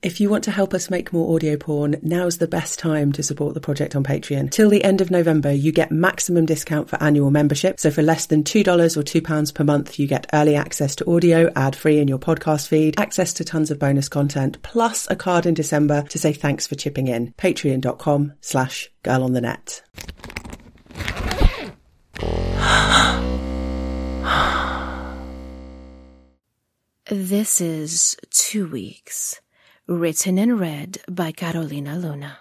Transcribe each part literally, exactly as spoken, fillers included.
If you want to help us make more audio porn, now's the best time to support the project on Patreon. Till the end of November, you get maximum discount for annual membership. So for less than two dollars or two pounds per month, you get early access to audio, ad-free in your podcast feed, access to tons of bonus content, plus a card in December to say thanks for chipping in. Patreon.com slash girl on the net. This is Two Weeks. Written and read by Carolina Luna.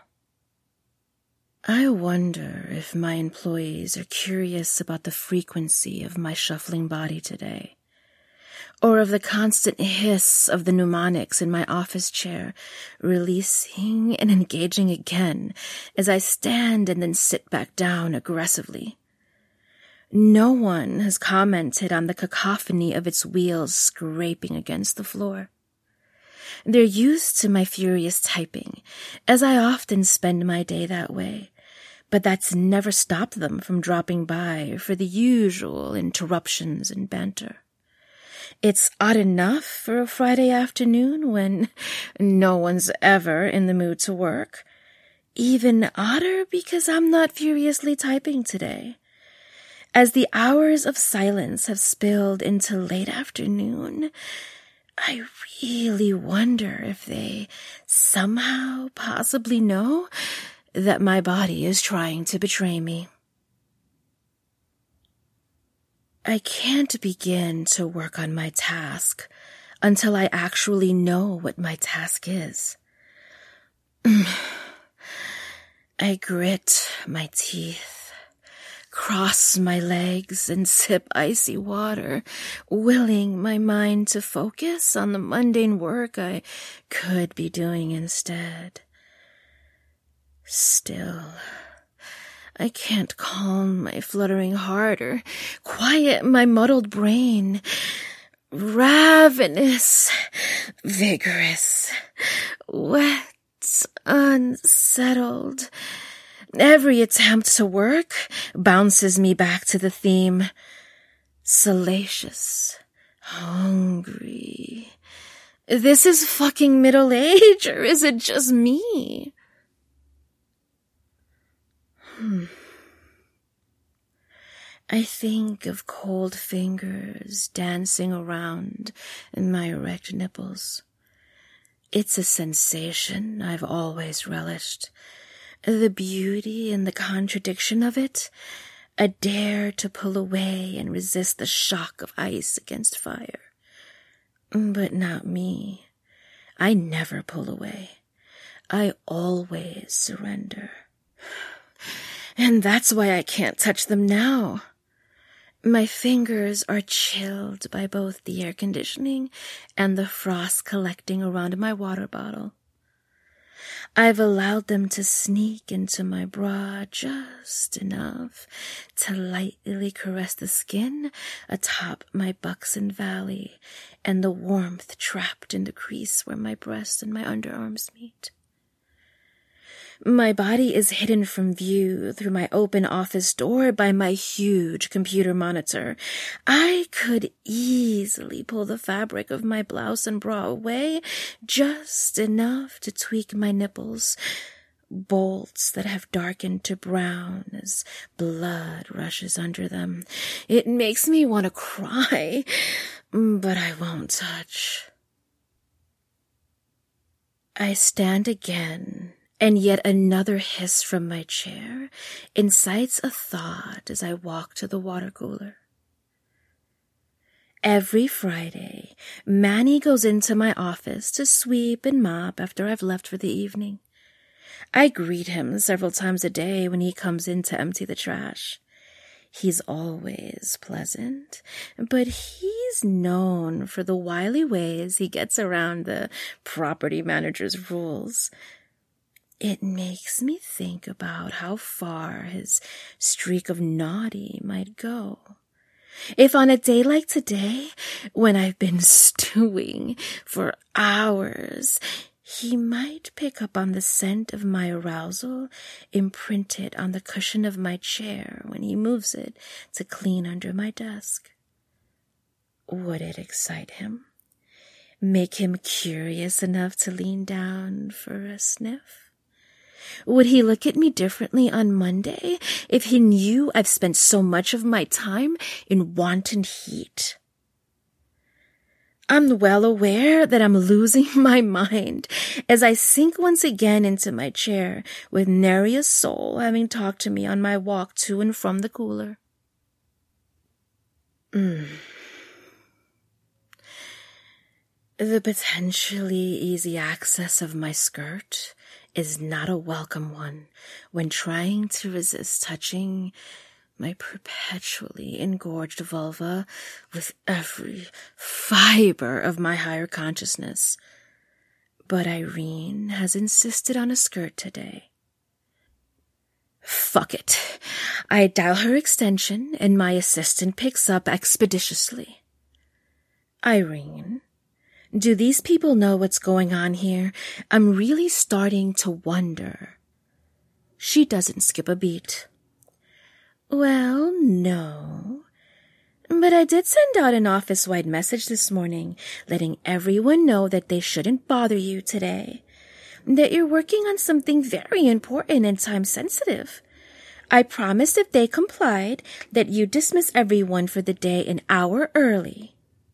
I wonder if my employees are curious about the frequency of my shuffling body today, or of the constant hiss of the mnemonics in my office chair, releasing and engaging again as I stand and then sit back down aggressively. No one has commented on the cacophony of its wheels scraping against the floor. They're used to my furious typing, as I often spend my day that way, but that's never stopped them from dropping by for the usual interruptions and banter. It's odd enough for a Friday afternoon when no one's ever in the mood to work. Even odder because I'm not furiously typing today. As the hours of silence have spilled into late afternoon, I really wonder if they somehow possibly know that my body is trying to betray me. I can't begin to work on my task until I actually know what my task is. I grit my teeth, cross my legs, and sip icy water, willing my mind to focus on the mundane work I could be doing instead. Still, I can't calm my fluttering heart or quiet my muddled brain. Ravenous, vigorous, wet, unsettled. Every attempt to work bounces me back to the theme. Salacious, hungry. This is fucking middle age, or is it just me? Hmm. I think of cold fingers dancing around in my erect nipples. It's a sensation I've always relished. The beauty and the contradiction of it, a dare to pull away and resist the shock of ice against fire. But not me. I never pull away. I always surrender. And that's why I can't touch them now. My fingers are chilled by both the air conditioning and the frost collecting around my water bottle. I've allowed them to sneak into my bra just enough to lightly caress the skin atop my buxom valley and the warmth trapped in the crease where my breasts and my underarms meet. My body is hidden from view through my open office door by my huge computer monitor. I could easily pull the fabric of my blouse and bra away just enough to tweak my nipples, bolts that have darkened to brown as blood rushes under them. It makes me want to cry, but I won't touch. I stand again, and yet another hiss from my chair incites a thought as I walk to the water cooler. Every Friday, Manny goes into my office to sweep and mop after I've left for the evening. I greet him several times a day when he comes in to empty the trash. He's always pleasant, but he's known for the wily ways he gets around the property manager's rules. It makes me think about how far his streak of naughty might go. If on a day like today, when I've been stewing for hours, he might pick up on the scent of my arousal imprinted on the cushion of my chair when he moves it to clean under my desk. Would it excite him? make him curious enough to lean down for a sniff? Would he look at me differently on Monday if he knew I've spent so much of my time in wanton heat? I'm well aware that I'm losing my mind as I sink once again into my chair with nary a soul having talked to me on my walk to and from the cooler. Mm. The potentially easy access of my skirt is not a welcome one when trying to resist touching my perpetually engorged vulva with every fiber of my higher consciousness. But Irene has insisted on a skirt today. Fuck it. I dial her extension and my assistant picks up expeditiously. Irene, do these people know what's going on here? I'm really starting to wonder. She doesn't skip a beat. Well, no. But I did send out an office-wide message this morning, letting everyone know that they shouldn't bother you today. That you're working on something very important and time-sensitive. I promised if they complied that you'd dismiss everyone for the day an hour early.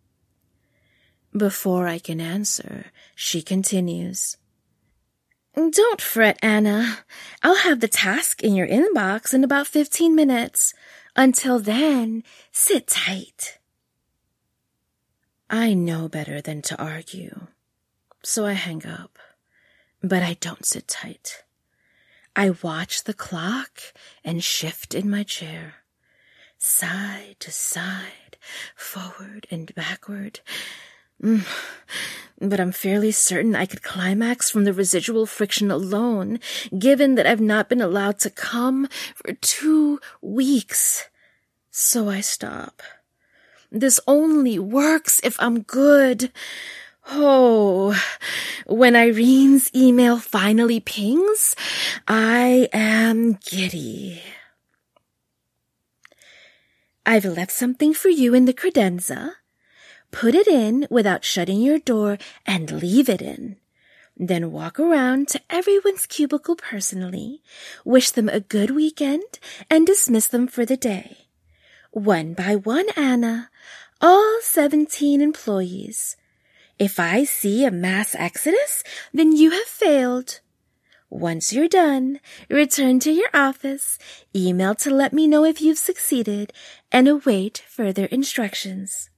Before I can answer, she continues. Don't fret, Anna. I'll have the task in your inbox in about fifteen minutes. Until then, sit tight. I know better than to argue, so I hang up. But I don't sit tight. I watch the clock and shift in my chair, side to side, forward and backward. Mm. But I'm fairly certain I could climax from the residual friction alone, given that I've not been allowed to come for two weeks. So I stop. This only works if I'm good. Oh, when Irene's email finally pings, I am giddy. I've left something for you in the credenza. Put it in without shutting your door and leave it in. Then walk around to everyone's cubicle personally, wish them a good weekend, and dismiss them for the day. One by one, Anna, all seventeen employees. If I see a mass exodus, then you have failed. Once you're done, return to your office, email to let me know if you've succeeded, and await further instructions.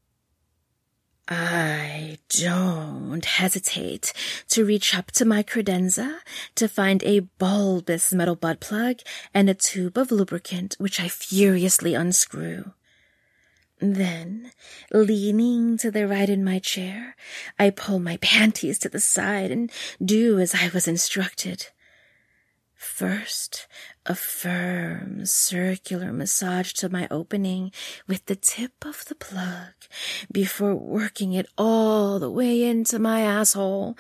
I don't hesitate to reach up to my credenza to find a bulbous metal butt plug and a tube of lubricant, which I furiously unscrew. Then, leaning to the right in my chair, I pull my panties to the side and do as I was instructed. First, a firm, circular massage to my opening with the tip of the plug before working it all the way into my asshole.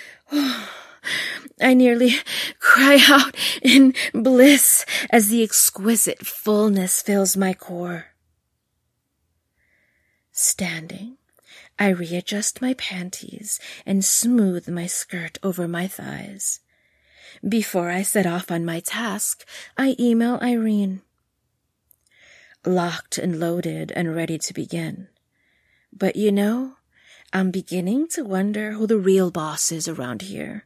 I nearly cry out in bliss as the exquisite fullness fills my core. Standing, I readjust my panties and smooth my skirt over my thighs. Before I set off on my task, I email Irene. Locked and loaded and ready to begin. But you know, I'm beginning to wonder who the real boss is around here.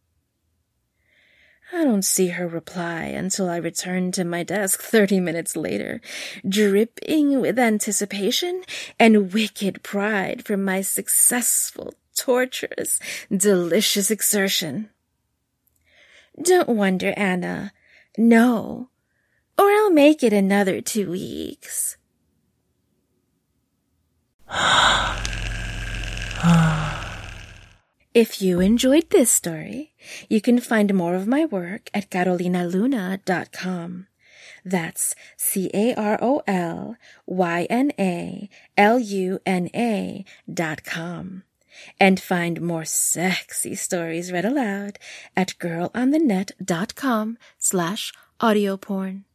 I don't see her reply until I return to my desk thirty minutes later, dripping with anticipation and wicked pride from my successful, torturous, delicious exertion. Don't wonder, Anna. No. Or I'll make it another two weeks. If you enjoyed this story, you can find more of my work at carolina luna dot com. That's C A R O L Y N A L U N A dot com. And find more sexy stories read aloud at girl on the net dot com slash audio porn.